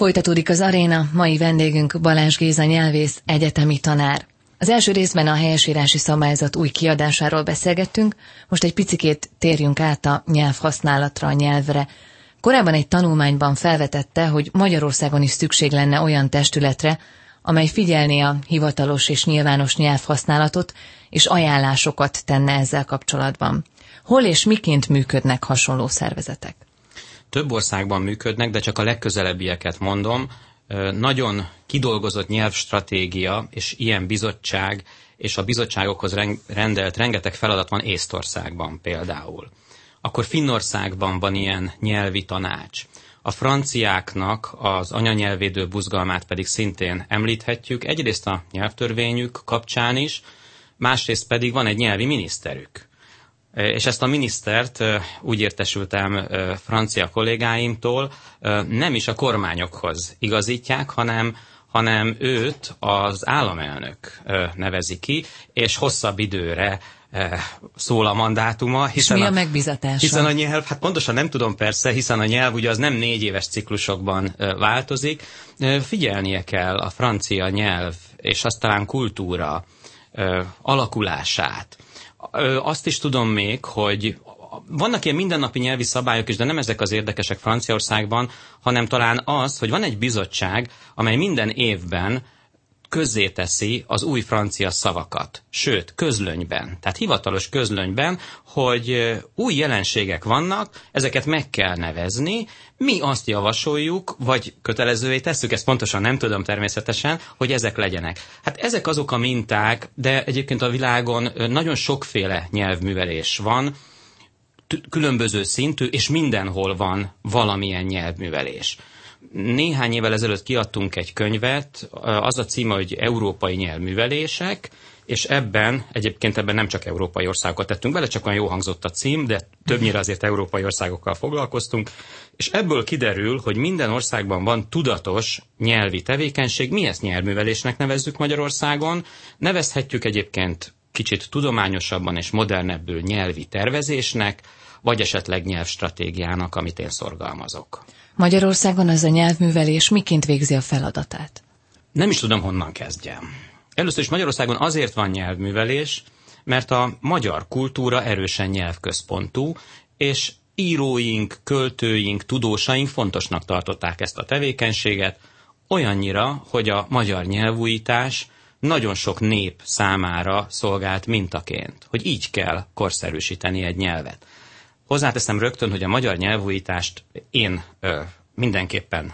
Folytatódik az aréna, mai vendégünk Balázs Géza nyelvész, egyetemi tanár. Az első részben a helyesírási szabályzat új kiadásáról beszélgettünk, most egy picikét térjünk át a nyelvhasználatra, a nyelvre. Korábban egy tanulmányban felvetette, hogy Magyarországon is szükség lenne olyan testületre, amely figyelné a hivatalos és nyilvános nyelvhasználatot, és ajánlásokat tenne ezzel kapcsolatban. Hol és miként működnek hasonló szervezetek? Több országban működnek, de csak a legközelebbieket mondom. Nagyon kidolgozott nyelvstratégia és ilyen bizottság, és a bizottságokhoz rendelt rengeteg feladat van Észtországban például. Akkor Finnországban van ilyen nyelvi tanács. A franciáknak az anyanyelvvédő buzgalmát pedig szintén említhetjük, egyrészt a nyelvtörvényük kapcsán is, másrészt pedig van egy nyelvi miniszterük. És ezt a minisztert úgy értesültem francia kollégáimtól, nem is a kormányokhoz igazítják, hanem őt az államelnök nevezi ki, és hosszabb időre szól a mandátuma. És mi a megbizatása? Hiszen a nyelv, hát pontosan nem tudom persze, hiszen a nyelv ugye az nem 4 éves ciklusokban változik. Figyelnie kell a francia nyelv és aztán kultúra alakulását. Azt is tudom még, hogy vannak ilyen mindennapi nyelvi szabályok is, de nem ezek az érdekesek Franciaországban, hanem talán az, hogy van egy bizottság, amely minden évben közzéteszi az új francia szavakat. Sőt, közlönyben, tehát hivatalos közlönyben, hogy új jelenségek vannak, ezeket meg kell nevezni, mi azt javasoljuk, vagy kötelezővé tesszük, ezt pontosan nem tudom természetesen, hogy ezek legyenek. Hát ezek azok a minták, de egyébként a világon nagyon sokféle nyelvművelés van, különböző szintű, és mindenhol van valamilyen nyelvművelés. Néhány évvel ezelőtt kiadtunk egy könyvet, az a címe, hogy Európai nyelvművelések, és ebben nem csak európai országokat tettünk bele, csak olyan jó hangzott a cím, de többnyire azért európai országokkal foglalkoztunk, és ebből kiderül, hogy minden országban van tudatos nyelvi tevékenység, mi ezt nyelvművelésnek nevezzük Magyarországon, nevezhetjük egyébként kicsit tudományosabban és modernebbül nyelvi tervezésnek, vagy esetleg nyelvstratégiának, amit én szorgalmazok. Magyarországon az a nyelvművelés miként végzi a feladatát? Nem is tudom, honnan kezdjem. Először is Magyarországon azért van nyelvművelés, mert a magyar kultúra erősen nyelvközpontú, és íróink, költőink, tudósaink fontosnak tartották ezt a tevékenységet, olyannyira, hogy a magyar nyelvújítás nagyon sok nép számára szolgált mintaként, hogy így kell korszerűsíteni egy nyelvet. Hozzáteszem rögtön, hogy a magyar nyelvújítást én mindenképpen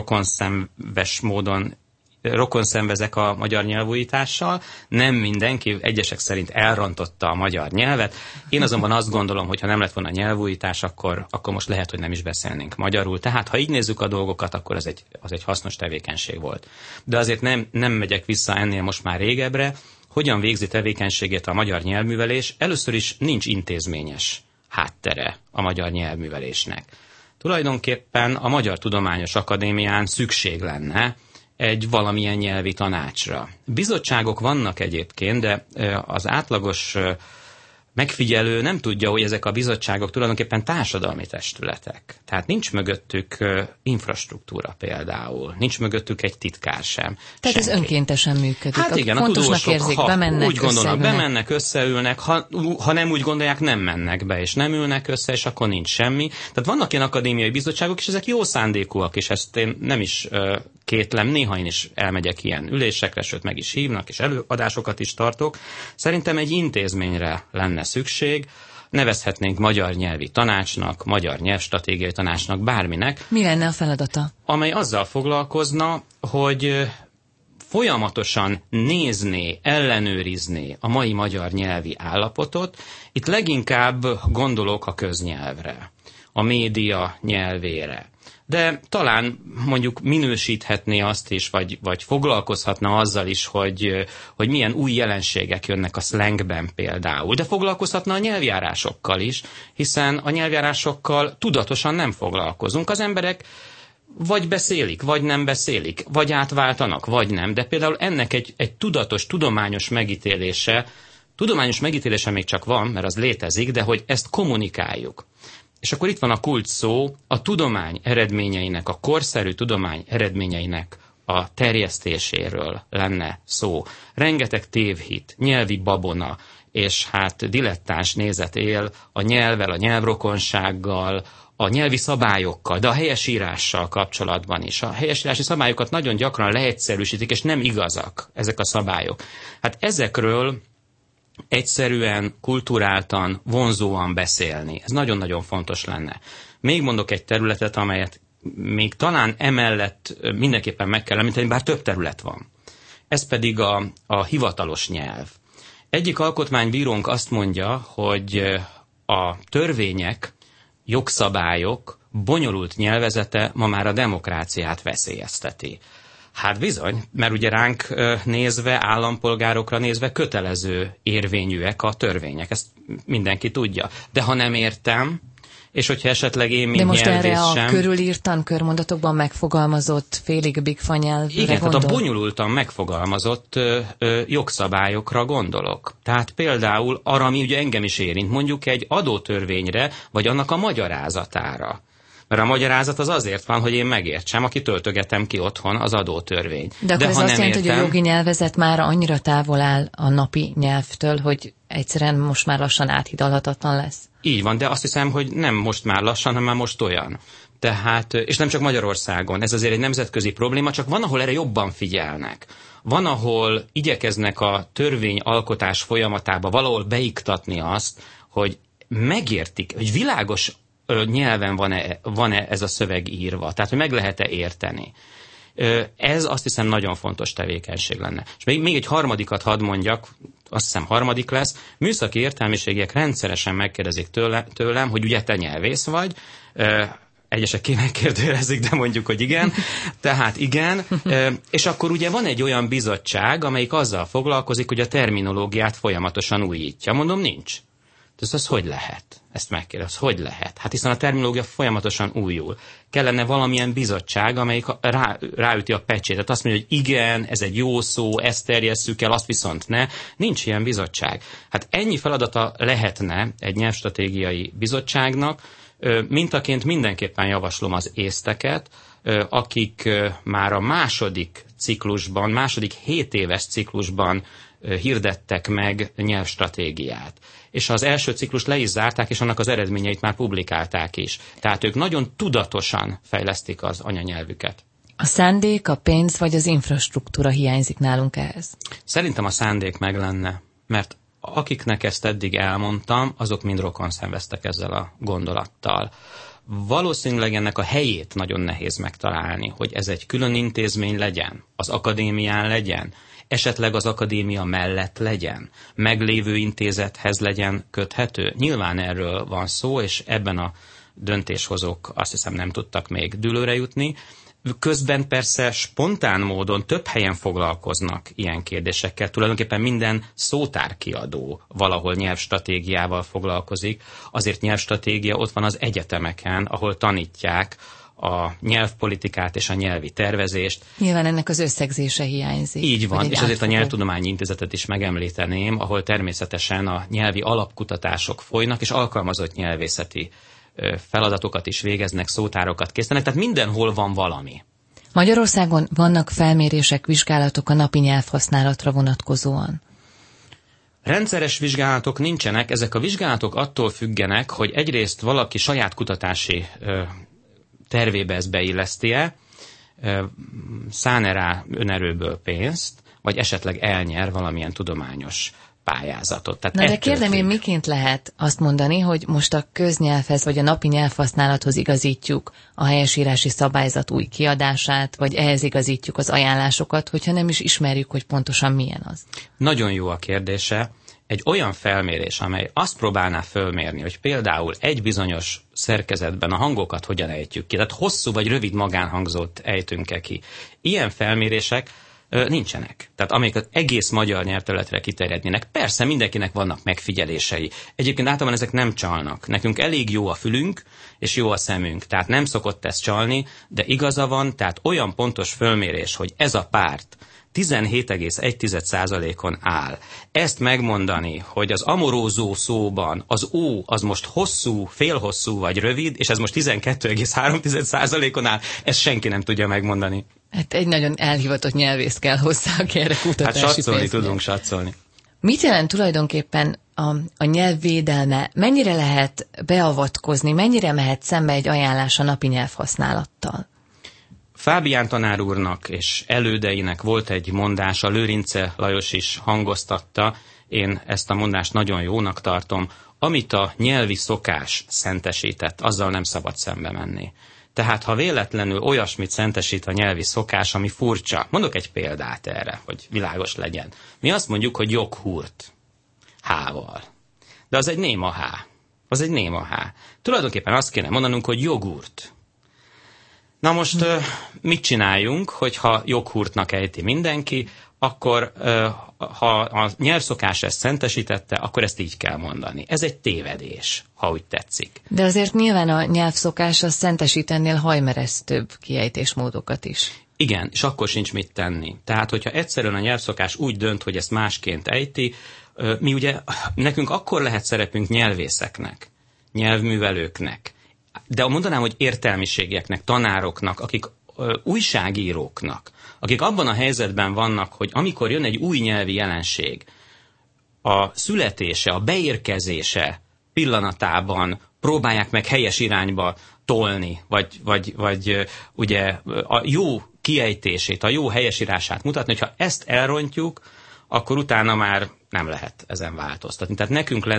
rokonszenvezek a magyar nyelvújítással. Nem mindenki, egyesek szerint elrontotta a magyar nyelvet. Én azonban azt gondolom, hogy ha nem lett volna nyelvújítás, akkor most lehet, hogy nem is beszélnénk magyarul. Tehát ha így nézzük a dolgokat, akkor az egy hasznos tevékenység volt. De azért nem megyek vissza ennél most már régebbre. Hogyan végzi tevékenységét a magyar nyelvművelés? Először is nincs intézményes háttere a magyar nyelvművelésnek. Tulajdonképpen a Magyar Tudományos Akadémián szükség lenne egy valamilyen nyelvi tanácsra. Bizottságok vannak egyébként, de az átlagos megfigyelő nem tudja, hogy ezek a bizottságok tulajdonképpen társadalmi testületek. Tehát nincs mögöttük infrastruktúra például, nincs mögöttük egy titkár sem. Tehát ez önkéntesen működik. Hát igen, a tudósok, érzik, bemennek, úgy gondolnak, bemennek, összeülnek, ha nem úgy gondolják, nem mennek be, és nem ülnek össze, és akkor nincs semmi. Tehát vannak ilyen akadémiai bizottságok, és ezek jó szándékúak, és ezt én nem is kétlem, néha én is elmegyek ilyen ülésekre, sőt meg is hívnak, és előadásokat is tartok. Szerintem egy intézményre lenne szükség, nevezhetnénk magyar nyelvi tanácsnak, magyar nyelvstratégiai tanácsnak, bárminek. Mi lenne a feladata? Amely azzal foglalkozna, hogy folyamatosan nézné, ellenőrizné a mai magyar nyelvi állapotot. Itt leginkább gondolok a köznyelvre, a média nyelvére. De talán mondjuk minősíthetné azt is, vagy foglalkozhatna azzal is, hogy milyen új jelenségek jönnek a szlengben például. De foglalkozhatna a nyelvjárásokkal is, hiszen a nyelvjárásokkal tudatosan nem foglalkozunk. Az emberek vagy beszélik, vagy nem beszélik, vagy átváltanak, vagy nem. De például ennek egy tudatos, tudományos megítélése még csak van, mert az létezik, de hogy ezt kommunikáljuk. És akkor itt van a kulcs szó, a tudomány eredményeinek, a korszerű tudomány eredményeinek a terjesztéséről lenne szó. Rengeteg tévhit, nyelvi babona, és hát dilettáns nézet él a nyelvvel, a nyelvrokonsággal, a nyelvi szabályokkal, de a helyesírással kapcsolatban is. A helyesírási szabályokat nagyon gyakran leegyszerűsítik, és nem igazak ezek a szabályok. Hát ezekről egyszerűen, kulturáltan, vonzóan beszélni. Ez nagyon-nagyon fontos lenne. Még mondok egy területet, amelyet még talán emellett mindenképpen meg kell említeni, bár több terület van. Ez pedig a hivatalos nyelv. Egyik alkotmánybírónk azt mondja, hogy a törvények, jogszabályok bonyolult nyelvezete ma már a demokráciát veszélyezteti. Hát bizony, mert ugye ránk nézve, állampolgárokra nézve kötelező érvényűek a törvények. Ezt mindenki tudja. De ha nem értem, és hogyha esetleg én, mint nyelvész sem... De most erre a körülírtan körmondatokban megfogalmazott félig bigfa nyelvre igen, gondol? tehát a bonyolultan megfogalmazott jogszabályokra gondolok. Tehát például arra, ami ugye engem is érint, mondjuk egy adótörvényre, vagy annak a magyarázatára. Mert a magyarázat az azért van, hogy én megértsem, aki töltögetem ki otthon az adótörvényt. De akkor ez azt jelenti, hogy a jogi nyelvezet már annyira távol áll a napi nyelvtől, hogy egyszerűen most már lassan áthidalhatatlan lesz. Így van, de azt hiszem, hogy nem most már lassan, hanem már most olyan. Tehát, és nem csak Magyarországon, ez azért egy nemzetközi probléma, csak van, ahol erre jobban figyelnek. Van, ahol igyekeznek a törvényalkotás folyamatába valahol beiktatni azt, hogy megértik, hogy világos nyelven van-e ez a szöveg írva, tehát hogy meg lehet-e érteni. Ez azt hiszem nagyon fontos tevékenység lenne. És még egy harmadikat hadd mondjak, azt hiszem harmadik lesz, műszaki értelmiségiek rendszeresen megkérdezik tőlem, hogy ugye te nyelvész vagy, egyesek megkérdőjelezik, de mondjuk, hogy igen. Tehát igen, és akkor ugye van egy olyan bizottság, amelyik azzal foglalkozik, hogy a terminológiát folyamatosan újítja. Mondom, nincs. Ez hogy lehet? Ezt megkérdez, hogy lehet? Hát hiszen a terminológia folyamatosan újul. Kellene valamilyen bizottság, amelyik ráüti a pecsétet. Azt mondja, hogy igen, ez egy jó szó, ezt terjesszük el, azt viszont ne. Nincs ilyen bizottság. Hát ennyi feladata lehetne egy nyelvstratégiai bizottságnak. Mintaként mindenképpen javaslom az észteket, akik már a második 7 éves ciklusban hirdettek meg nyelvstratégiát. És az első ciklust le is zárták, és annak az eredményeit már publikálták is. Tehát ők nagyon tudatosan fejlesztik az anyanyelvüket. A szándék, a pénz vagy az infrastruktúra hiányzik nálunk ehhez? Szerintem a szándék meg lenne, mert akiknek ezt eddig elmondtam, azok mind rokon szenveztek ezzel a gondolattal. Valószínűleg ennek a helyét nagyon nehéz megtalálni, hogy ez egy külön intézmény legyen, az akadémián legyen, esetleg az akadémia mellett legyen, meglévő intézethez legyen köthető. Nyilván erről van szó, és ebben a döntéshozók azt hiszem nem tudtak még dűlőre jutni. Közben persze spontán módon több helyen foglalkoznak ilyen kérdésekkel. Tulajdonképpen minden szótárkiadó valahol nyelvstratégiával foglalkozik. Azért nyelvstratégia ott van az egyetemeken, ahol tanítják a nyelvpolitikát és a nyelvi tervezést. Nyilván ennek az összegzése hiányzik. Így van, és azért a Nyelvtudományi Intézetet is megemlíteném, ahol természetesen a nyelvi alapkutatások folynak, és alkalmazott nyelvészeti feladatokat is végeznek, szótárokat készítenek, tehát mindenhol van valami. Magyarországon vannak felmérések, vizsgálatok a napi nyelvhasználatra vonatkozóan? Rendszeres vizsgálatok nincsenek, ezek a vizsgálatok attól függenek, hogy egyrészt valaki saját kutatási tervébe ezt beilleszti-e, szán-e rá önerőből pénzt, vagy esetleg elnyer valamilyen tudományos pályázatot. Tehát na de kérdem én, miként lehet azt mondani, hogy most a köznyelvhez vagy a napi nyelvhasználathoz igazítjuk a helyesírási szabályzat új kiadását, vagy ehhez igazítjuk az ajánlásokat, hogyha nem is ismerjük, hogy pontosan milyen az? Nagyon jó a kérdése. Egy olyan felmérés, amely azt próbálná fölmérni, hogy például egy bizonyos szerkezetben a hangokat hogyan ejtjük ki, tehát hosszú vagy rövid magánhangzót ejtünk-e ki. Ilyen felmérések Nincsenek. Tehát amelyek az egész magyar nyelvterületre kiterjednének. Persze mindenkinek vannak megfigyelései. Egyébként általában ezek nem csalnak. Nekünk elég jó a fülünk, és jó a szemünk. Tehát nem szokott ez csalni, de igaza van, tehát olyan pontos fölmérés, hogy ez a párt 17,1%-on áll. Ezt megmondani, hogy az amorózó szóban az ó az most hosszú, félhosszú vagy rövid, és ez most 12,3%-on áll, ezt senki nem tudja megmondani. Hát egy nagyon elhivatott nyelvész kell hozzá, aki erre kutatási Hát satszolni tudunk, satszolni. Mit jelent tulajdonképpen a nyelv védelme? Mennyire lehet beavatkozni, mennyire mehet szembe egy ajánlás a napi nyelvhasználattal? Fábián tanár úrnak és elődeinek volt egy mondása, Lőrince Lajos is hangoztatta, én ezt a mondást nagyon jónak tartom, amit a nyelvi szokás szentesített, azzal nem szabad szembe menni. Tehát ha véletlenül olyasmit szentesít a nyelvi szokás, ami furcsa, mondok egy példát erre, hogy világos legyen. Mi azt mondjuk, hogy joghurt H-val. De az egy néma H. Az egy néma H. Tulajdonképpen azt kéne mondanunk, hogy jogurt. Na most mit csináljunk, hogyha joghurtnak ejti mindenki, akkor ha a nyelvszokás ezt szentesítette, akkor ezt így kell mondani. Ez egy tévedés, ha úgy tetszik. De azért nyilván a nyelvszokás az szentesít ennél hajmeresztőbb kiejtésmódokat is. Igen, és akkor sincs mit tenni. Tehát, hogyha egyszerűen a nyelvszokás úgy dönt, hogy ezt másként ejti, mi ugye, nekünk akkor lehet szerepünk nyelvészeknek, nyelvművelőknek, de mondanám, hogy értelmiségieknek, tanároknak, akik újságíróknak, akik abban a helyzetben vannak, hogy amikor jön egy új nyelvi jelenség, a születése, a beérkezése pillanatában próbálják meg helyes irányba tolni, vagy ugye a jó kiejtését, a jó helyesírását mutatni, hogyha ezt elrontjuk, akkor utána már nem lehet ezen változtatni. Tehát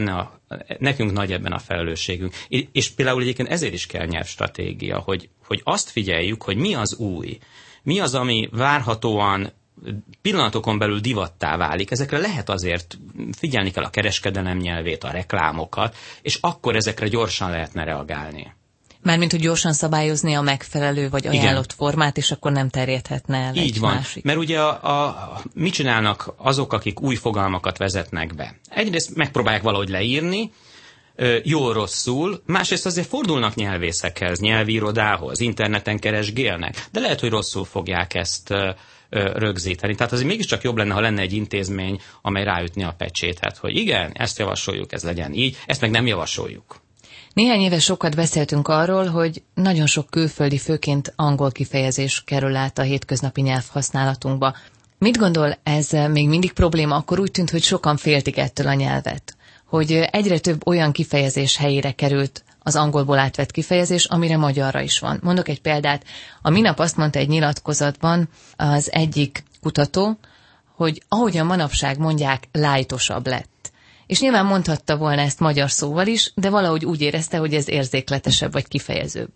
nekünk nagy ebben a felelősségünk. És például egyébként ezért is kell nyelvstratégia, hogy azt figyeljük, hogy mi az új, mi az, ami várhatóan pillanatokon belül divattá válik. Ezekre lehet azért figyelni kell a kereskedelem nyelvét, a reklámokat, és akkor ezekre gyorsan lehetne reagálni. Mármint, hogy gyorsan szabályozni a megfelelő vagy ajánlott formát, és akkor nem terjedhetne el így egy van. másik. Mert ugye mit csinálnak azok, akik új fogalmakat vezetnek be? Egyrészt megpróbálják valahogy leírni, jól-rosszul, másrészt azért fordulnak nyelvészekhez, nyelvírodához, interneten keresgélnek, de lehet, hogy rosszul fogják ezt rögzíteni. Tehát azért mégiscsak jobb lenne, ha lenne egy intézmény, amely ráütni a pecsétet, hogy igen, ezt javasoljuk, ez legyen így, ezt meg nem javasoljuk. Néhány éve sokat beszéltünk arról, hogy nagyon sok külföldi, főként angol kifejezés kerül át a hétköznapi nyelvhasználatunkba. Mit gondol, ez még mindig probléma? Akkor úgy tűnt, hogy sokan féltik ettől a nyelvet. Hogy egyre több olyan kifejezés helyére került az angolból átvett kifejezés, amire magyarra is van. Mondok egy példát. A minap azt mondta egy nyilatkozatban az egyik kutató, hogy ahogyan manapság mondják, lájtosabb lett. És nyilván mondhatta volna ezt magyar szóval is, de valahogy úgy érezte, hogy ez érzékletesebb vagy kifejezőbb.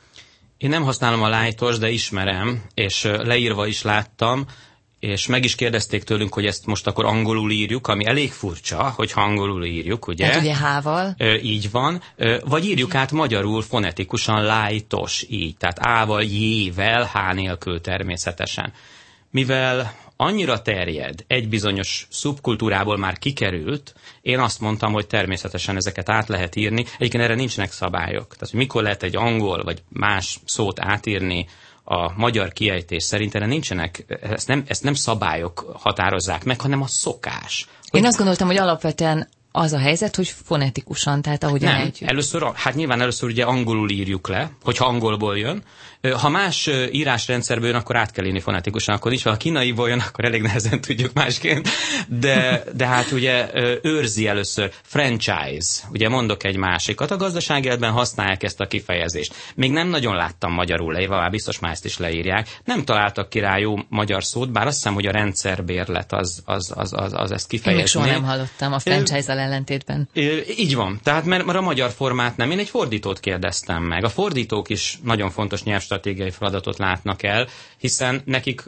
Én nem használom a lájtos, de ismerem, és leírva is láttam, és meg is kérdezték tőlünk, hogy ezt most akkor angolul írjuk, ami elég furcsa, hogyha angolul írjuk, ugye? Tehát ugye H-val. Így van. Vagy írjuk át magyarul fonetikusan lájtos, így. Tehát A-val, J-vel, H nélkül természetesen. Mivel annyira terjed, egy bizonyos szubkultúrából már kikerült, én azt mondtam, hogy természetesen ezeket át lehet írni. Egyébként erre nincsenek szabályok. Tehát, hogy mikor lehet egy angol vagy más szót átírni a magyar kiejtés szerint, erre nincsenek, ezt nem szabályok határozzák meg, hanem a szokás. Én azt gondoltam, hogy alapvetően az a helyzet, hogy fonetikusan, tehát ahogyan ejtjük. Hát nyilván először ugye angolul írjuk le, hogyha angolból jön. Ha más írásrendszerből jön, akkor át kell írni fonetikusan, akkor nincs, ha kínaiból jön, akkor elég nehezen tudjuk másként. De hát ugye őrzi először franchise, ugye mondok egy másikat, a gazdasági életben használják ezt a kifejezést. Még nem nagyon láttam magyarul leírva, már biztos már ezt is leírják. Nem találtak ki rá jó magyar szót, bár azt hiszem, hogy a rendszerbérlet az ezt kifejezni. Én még soha nem hallottam a franchise-al ellentétben. Így van. Tehát mert a magyar formát nem. Én egy fordítót kérdeztem meg. A fordítók is nagyon fontos nyelvstratégiai feladatot látnak el, hiszen nekik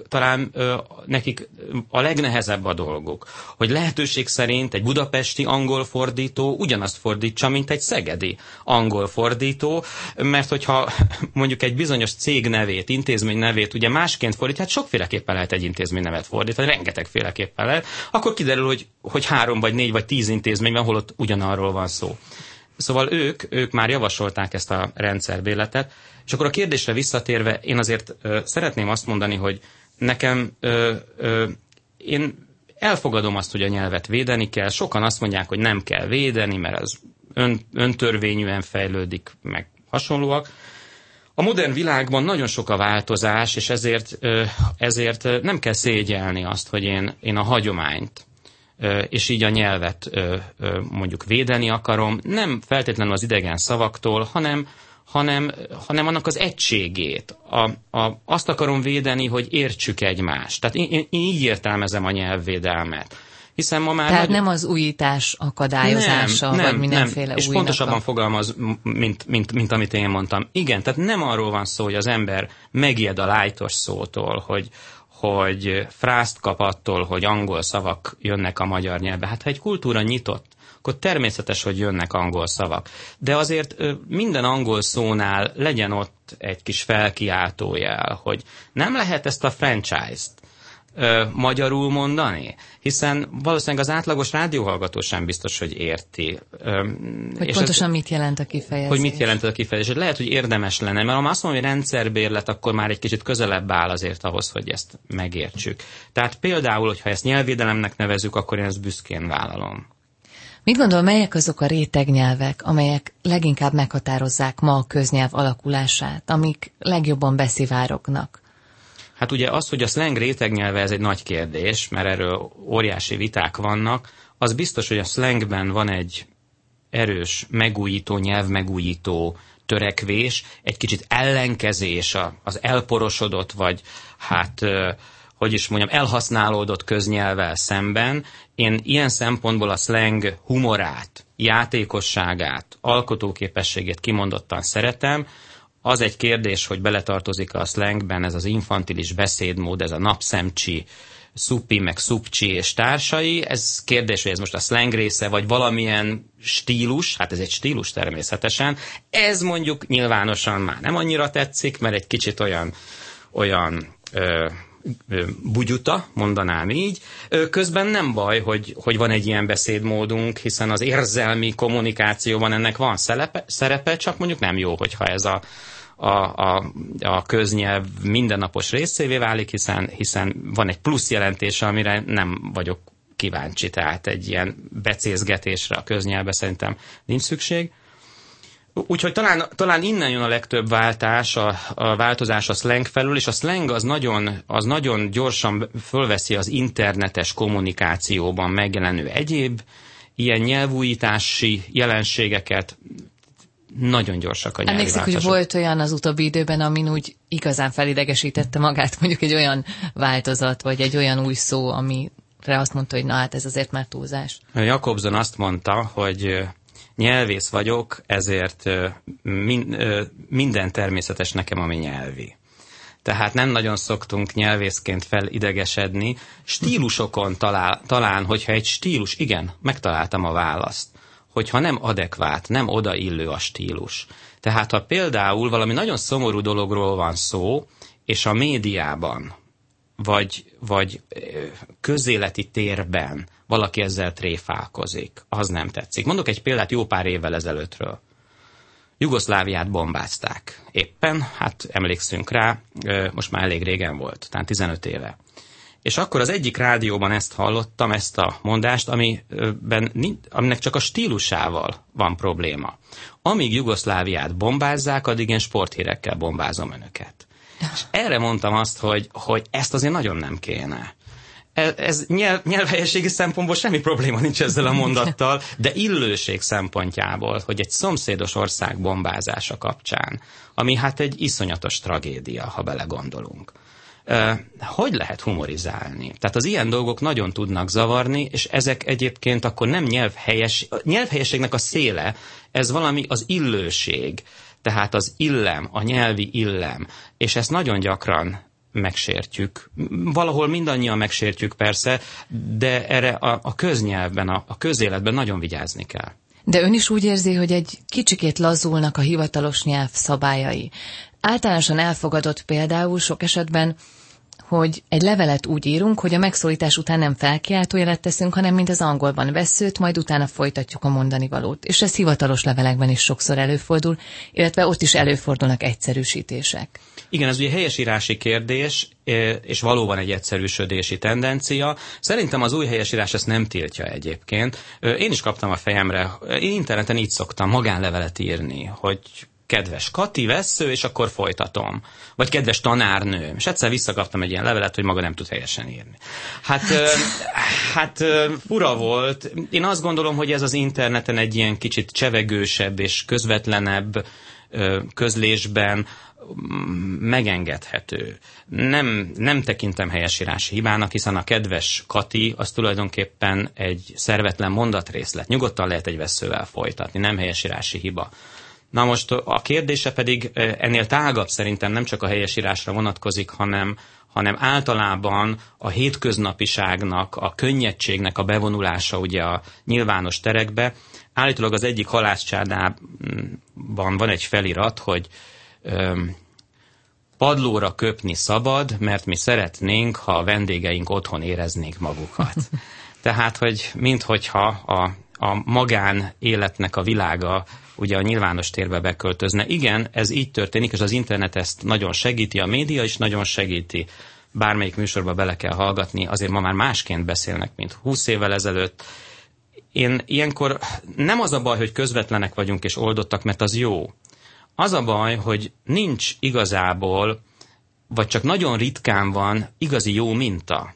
a legnehezebb a dolguk, hogy lehetőség szerint egy budapesti angol fordító ugyanazt fordítsa, mint egy szegedi angol fordító, mert hogyha mondjuk egy bizonyos cég nevét, intézmény nevét ugye másként fordítja, hát sokféleképpen lehet egy intézmény nevet fordítani, rengetegféleképpen lehet, akkor kiderül, hogy 3 vagy 4 vagy 10 intézmény van, holott ugyanarról van szó. Szóval ők már javasolták ezt a rendszerbérletet, és akkor a kérdésre visszatérve, én azért szeretném azt mondani, hogy nekem én elfogadom azt, hogy a nyelvet védeni kell. Sokan azt mondják, hogy nem kell védeni, mert az öntörvényűen fejlődik, meg hasonlóak. A modern világban nagyon sok a változás, és ezért nem kell szégyelni azt, hogy én a hagyományt, és így a nyelvet mondjuk védeni akarom, nem feltétlenül az idegen szavaktól, hanem annak az egységét. Azt akarom védeni, hogy értsük egymást. Tehát én így értelmezem a nyelvvédelmet. Hiszen ma már tehát nem az újítás akadályozása, vagy mindenféle újnak. És pontosabban fogalmaz, mint amit én mondtam. Igen, tehát nem arról van szó, hogy az ember megijed a lájtos szótól, hogy frászt kap attól, hogy angol szavak jönnek a magyar nyelvbe. Hát ha egy kultúra nyitott, akkor természetes, hogy jönnek angol szavak. De azért minden angol szónál legyen ott egy kis felkiáltójel, hogy nem lehet ezt a franchise-t magyarul mondani, hiszen valószínűleg az átlagos rádióhallgató sem biztos, hogy érti. Hogy pontosan mit jelent a kifejezés. Hogy mit jelent a kifejezés. Lehet, hogy érdemes lenne, mert ha azt mondom, hogy rendszerbérlet, akkor már egy kicsit közelebb áll azért ahhoz, hogy ezt megértsük. Tehát például, hogyha ezt nyelvvédelemnek nevezzük, akkor én ezt büszkén vállalom. Mit gondol, melyek azok a rétegnyelvek, amelyek leginkább meghatározzák ma a köznyelv alakulását, amik legjobban beszivárognak? Hát ugye az, hogy a szleng rétegnyelve, ez egy nagy kérdés, mert erről óriási viták vannak. Az biztos, hogy a szlengben van egy erős megújító, nyelvmegújító törekvés, egy kicsit ellenkezés az elporosodott, vagy elhasználódott köznyelvvel szemben. Én ilyen szempontból a szleng humorát, játékosságát, alkotóképességét kimondottan szeretem. Az egy kérdés, hogy beletartozik a szlengben ez az infantilis beszédmód, ez a napszemcsi, szupi, meg szupcsi és társai. Ez kérdés, hogy ez most a szleng része, vagy valamilyen stílus, hát ez egy stílus természetesen. Ez mondjuk nyilvánosan már nem annyira tetszik, mert egy kicsit olyan bugyuta, mondanám így. Közben nem baj, hogy van egy ilyen beszédmódunk, hiszen az érzelmi kommunikációban ennek van szerepe, csak mondjuk nem jó, hogyha ez a köznyelv mindennapos részévé válik, hiszen van egy plusz jelentése, amire nem vagyok kíváncsi, tehát egy ilyen becézgetésre a köznyelvbe szerintem nincs szükség. Úgyhogy talán innen jön a legtöbb változás a szleng felül, és a szleng az nagyon gyorsan fölveszi az internetes kommunikációban megjelenő egyéb ilyen nyelvújítási jelenségeket. Nagyon gyorsak a nyelvi változások. Emlékszik, hogy volt olyan az utóbbi időben, amin úgy igazán felidegesítette magát, mondjuk egy olyan változat, vagy egy olyan új szó, amire azt mondta, hogy na hát ez azért már túlzás. Jakobson azt mondta, hogy nyelvész vagyok, ezért minden természetes nekem, ami nyelvi. Tehát nem nagyon szoktunk nyelvészként felidegesedni. Stílusokon talán, hogyha egy stílus, igen, megtaláltam a választ, hogyha nem adekvát, nem odaillő a stílus. Tehát ha például valami nagyon szomorú dologról van szó, és a médiában, vagy közéleti térben valaki ezzel tréfálkozik, az nem tetszik. Mondok egy példát jó pár évvel ezelőttről. Jugoszláviát bombázták. Éppen, hát emlékszünk rá, most már elég régen volt, talán 15 éve. És akkor az egyik rádióban ezt hallottam, ezt a mondást, aminek csak a stílusával van probléma. Amíg Jugoszláviát bombázzák, addig én sporthírekkel bombázom önöket. És erre mondtam azt, hogy ezt azért nagyon nem kéne. Ez nyelvhelyességi szempontból semmi probléma nincs ezzel a mondattal, de illőség szempontjából, hogy egy szomszédos ország bombázása kapcsán, ami hát egy iszonyatos tragédia, ha belegondolunk. hogy lehet humorizálni? Tehát az ilyen dolgok nagyon tudnak zavarni, és ezek egyébként akkor nem nyelvhelyességnek a széle, ez valami az illőség, tehát az illem, a nyelvi illem, és ezt nagyon gyakran megsértjük. Valahol mindannyian megsértjük persze, de erre a köznyelvben, a közéletben nagyon vigyázni kell. De ön is úgy érzi, hogy egy kicsikét lazulnak a hivatalos nyelv szabályai. Általánosan elfogadott például sok esetben, hogy egy levelet úgy írunk, hogy a megszólítás után nem felkiáltójelet teszünk, hanem mint az angolban vesszőt, majd utána folytatjuk a mondani valót. És ez hivatalos levelekben is sokszor előfordul, illetve ott is előfordulnak egyszerűsítések. Igen, ez ugye helyesírási kérdés, és valóban egy egyszerűsödési tendencia. Szerintem az új helyesírás ezt nem tiltja egyébként. Én is kaptam a fejemre, én interneten így szoktam magánlevelet írni, hogy kedves Kati, vessző, és akkor folytatom. Vagy kedves tanárnőm. És egyszer visszakaptam egy ilyen levelet, hogy maga nem tud helyesen írni. Hát fura volt. Én azt gondolom, hogy ez az interneten egy ilyen kicsit csevegősebb és közvetlenebb közlésben megengedhető. Nem tekintem helyesírási hibának, hiszen a kedves Kati az tulajdonképpen egy szervetlen mondatrészlet. Nyugodtan lehet egy vesszővel folytatni, nem helyesírási hiba. Na most a kérdése pedig ennél tágabb, szerintem nem csak a helyesírásra vonatkozik, hanem általában a hétköznapiságnak, a könnyedségnek a bevonulása ugye a nyilvános terekbe. Állítólag az egyik halászcsárdában van egy felirat, hogy padlóra köpni szabad, mert mi szeretnénk, ha a vendégeink otthon éreznék magukat. Tehát, hogy minthogyha a magánéletnek a világa ugye a nyilvános térbe beköltözne. Igen, ez így történik, és az internet ezt nagyon segíti, a média is nagyon segíti. Bármelyik műsorba bele kell hallgatni, azért ma már másként beszélnek, mint 20 évvel ezelőtt. Én ilyenkor nem az a baj, hogy közvetlenek vagyunk és oldottak, mert az jó. Az a baj, hogy nincs igazából, vagy csak nagyon ritkán van igazi jó minta.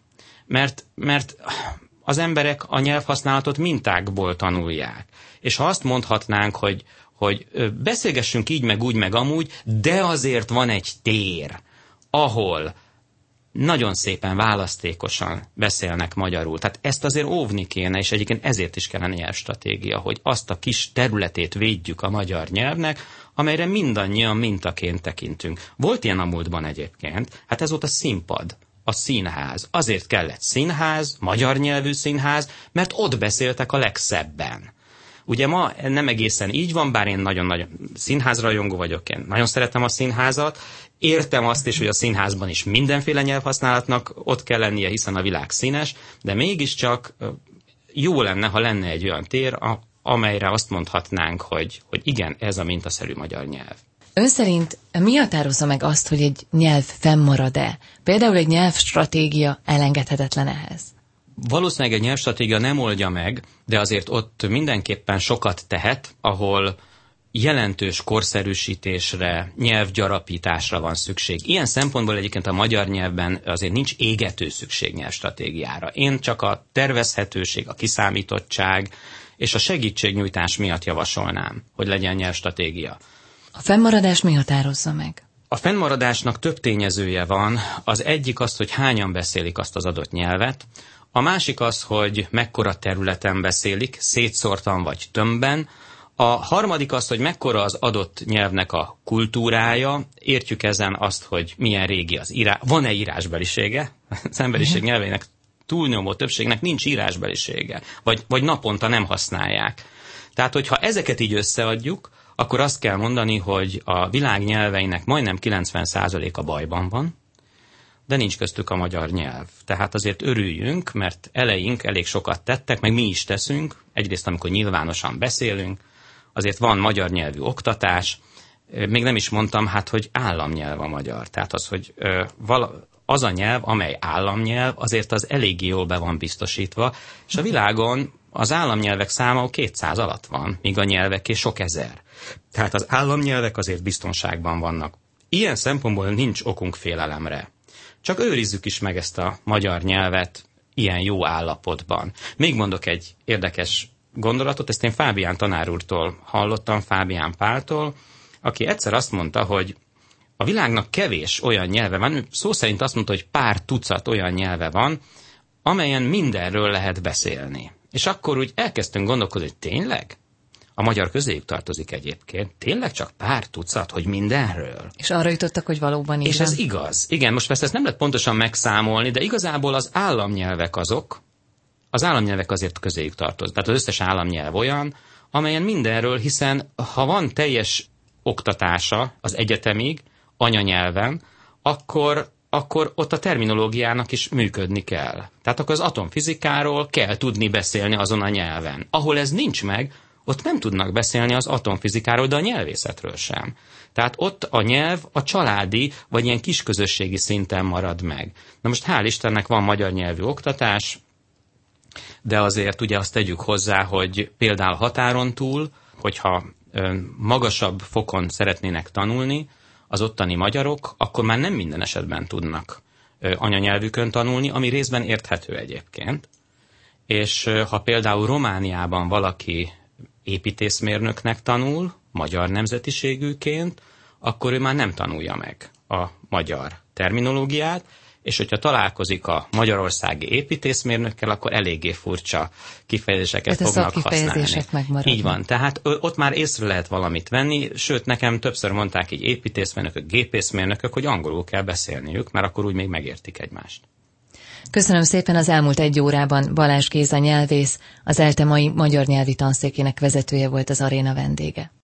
Mert az emberek a nyelvhasználatot mintákból tanulják. És ha azt mondhatnánk, hogy beszélgessünk így, meg úgy, meg amúgy, de azért van egy tér, ahol nagyon szépen választékosan beszélnek magyarul. Tehát ezt azért óvni kéne, és egyébként ezért is kellene nyelvstratégia, hogy azt a kis területét védjük a magyar nyelvnek, amelyre mindannyian mintaként tekintünk. Volt ilyen a múltban egyébként, hát ez volt a színpad, a színház. Azért kellett színház, magyar nyelvű színház, mert ott beszéltek a legszebben. Ugye ma nem egészen így van, bár én nagyon-nagyon színházrajongó vagyok, én nagyon szeretem a színházat, értem azt is, hogy a színházban is mindenféle nyelvhasználatnak ott kell lennie, hiszen a világ színes, de mégiscsak jó lenne, ha lenne egy olyan tér, amelyre azt mondhatnánk, hogy igen, ez a mintaszerű magyar nyelv. Ön szerint mi határozza meg azt, hogy egy nyelv fennmarad-e? Például egy nyelvstratégia elengedhetetlen ehhez? Valószínűleg egy nyelvstratégia nem oldja meg, de azért ott mindenképpen sokat tehet, ahol jelentős korszerűsítésre, nyelvgyarapításra van szükség. Ilyen szempontból egyébként a magyar nyelvben azért nincs égető szükség nyelvstratégiára. Én csak a tervezhetőség, a kiszámítottság és a segítségnyújtás miatt javasolnám, hogy legyen nyelvstratégia. A fennmaradás mi határozza meg? A fennmaradásnak több tényezője van. Az egyik az, hogy hányan beszélik azt az adott nyelvet. A másik az, hogy mekkora területen beszélik, szétszórtan vagy tömbben. A harmadik az, hogy mekkora az adott nyelvnek a kultúrája. Értjük ezen azt, hogy milyen régi az van-e írásbelisége? Az emberiség nyelvének túlnyomó többségnek nincs írásbelisége, vagy naponta nem használják. Tehát, hogyha ezeket így összeadjuk, akkor azt kell mondani, hogy a világ nyelveinek majdnem 90%-a bajban van, de nincs köztük a magyar nyelv. Tehát azért örüljünk, mert eleink elég sokat tettek, meg mi is teszünk. Egyrészt, amikor nyilvánosan beszélünk, azért van magyar nyelvű oktatás. Még nem is mondtam, hogy államnyelv a magyar. Tehát az, hogy az a nyelv, amely államnyelv, azért az eléggé jól be van biztosítva, és a világon az államnyelvek száma 200 alatt van, míg a nyelveké sok ezer. Tehát az államnyelvek azért biztonságban vannak. Ilyen szempontból nincs okunk félelemre. Csak őrizzük is meg ezt a magyar nyelvet ilyen jó állapotban. Még mondok egy érdekes gondolatot, ezt én Fábián tanár úrtól hallottam, Fábián Páltól, aki egyszer azt mondta, hogy a világnak kevés olyan nyelve van, szó szerint azt mondta, hogy pár tucat olyan nyelve van, amelyen mindenről lehet beszélni. És akkor úgy elkezdtünk gondolkodni, hogy tényleg? A magyar közéjük tartozik egyébként. Tényleg csak pár tucat, hogy mindenről? És arra jutottak, hogy valóban így és van. Ez igaz. Igen, most persze ezt nem lehet pontosan megszámolni, de igazából az államnyelvek azért közéjük tartoznak. Tehát az összes államnyelv olyan, amelyen mindenről, hiszen ha van teljes oktatása az egyetemig, anyanyelven, akkor ott a terminológiának is működni kell. Tehát akkor az atomfizikáról kell tudni beszélni azon a nyelven. Ahol ez nincs meg, ott nem tudnak beszélni az atomfizikáról, de a nyelvészetről sem. Tehát ott a nyelv a családi, vagy ilyen kisközösségi szinten marad meg. Na most hál' Istennek van magyar nyelvű oktatás, de azért ugye azt tegyük hozzá, hogy például határon túl, hogyha magasabb fokon szeretnének tanulni az ottani magyarok, akkor már nem minden esetben tudnak anyanyelvükön tanulni, ami részben érthető egyébként. És ha például Romániában valaki építészmérnöknek tanul, magyar nemzetiségűként, akkor ő már nem tanulja meg a magyar terminológiát, és hogyha találkozik a magyarországi építészmérnökkel, akkor eléggé furcsa kifejezéseket fognak használni. Így van, tehát ott már észre lehet valamit venni, sőt nekem többször mondták így építészmérnökök, gépészmérnökök, hogy angolul kell beszélniük, mert akkor úgy még megértik egymást. Köszönöm szépen, az elmúlt 1 órában Balázs Géza nyelvész, az ELTE mai magyar nyelvi tanszékének vezetője volt az aréna vendége.